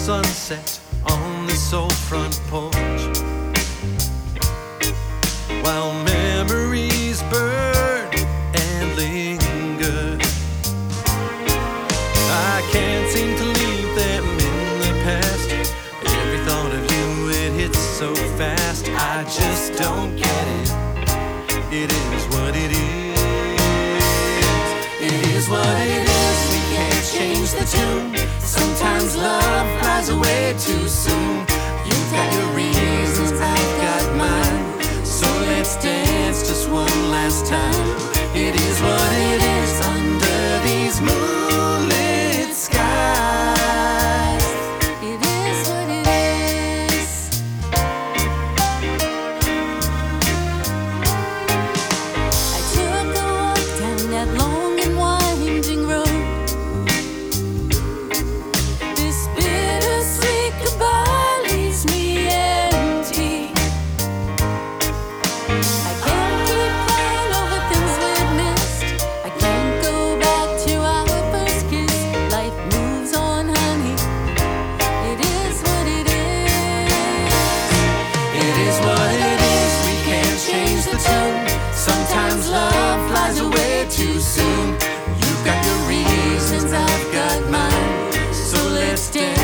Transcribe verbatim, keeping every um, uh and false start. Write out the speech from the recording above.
sunset on this old front porch, while memories burn and linger. I can't seem to leave them in the past. Every thought of you, it hits so fast. I just don't get it. It is what it is. It is what it is. We can't change the tune. Sometimes love flies away too soon. You've got your reasons, I've got mine. So let's dance just one last time. It is what it is under these moonlit skies. It is what it is. I took a walk down that long and winding road. This bittersweet goodbye leaves me empty. I can't keep crying over things we've missed. I can't go back to our first kiss. Life moves on, honey. It is what it is. It is what it is. We can't change the tune. Sometimes love flies away too soon. You've got your reasons, I've got mine. So let's dance